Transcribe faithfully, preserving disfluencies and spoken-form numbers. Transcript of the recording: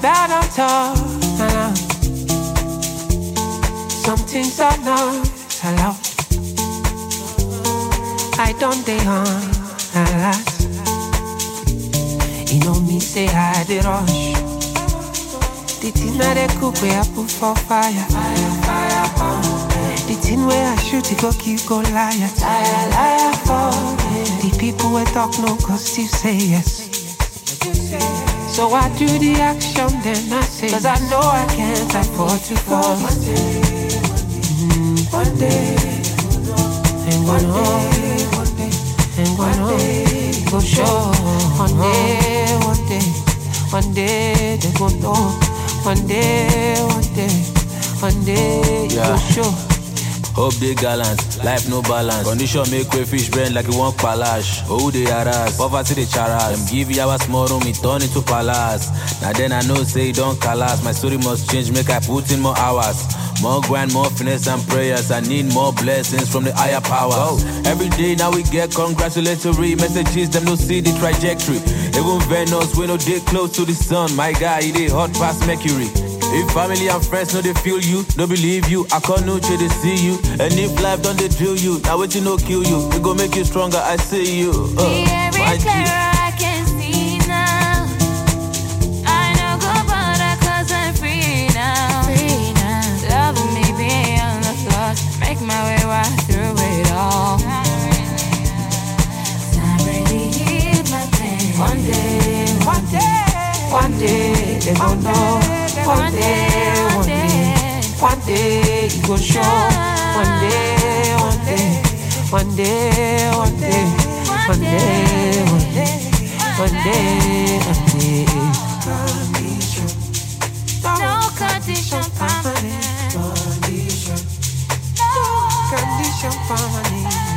bad on top. Nah. Some things are not allowed. I don't dey on a lot. You know me say I dey rush. The thing where they cook where I put for fire. Fire, fire, burn. The thing where I shoot it go keep go liar. Liar, liar, for the people where talk no cause still say yes. So I do the action then I say, cause I know I can't afford to fall. One day, mm, one day, and one day, one day, and one day, go show. One day, one day, one day they go know. One day, one day, one day, you yeah. go show. Hope they gallant, life no balance. Condition make way fish brain like it won't palash. Oh, they harass, poverty they charas. Them give you our small room, it turn into palace. Now then I know say it don't collapse. My story must change, make I put in more hours. More grind, more finesse and prayers. I need more blessings from the higher power. Oh, every day now we get congratulatory messages, them no see the trajectory. Even Venus, we no dey close to the sun. My guy, he dey hot past Mercury. If family and friends know they feel you, don't believe you, I can't know they see you. And if life don't they drill you, now what you know kill you, it gon' make you stronger, I see you. Uh, the air is clearer, I can see now. I know go bother cause I'm free now. Free now. Loving me beyond the flaws, make my way right through it all. I really hit my pain. One day, one day, one day, they gon' know. One day, one day, one day, you go show. One day, one day, one day, one day, one day, one day, one day, one day. No condition permanent. Condition permanent.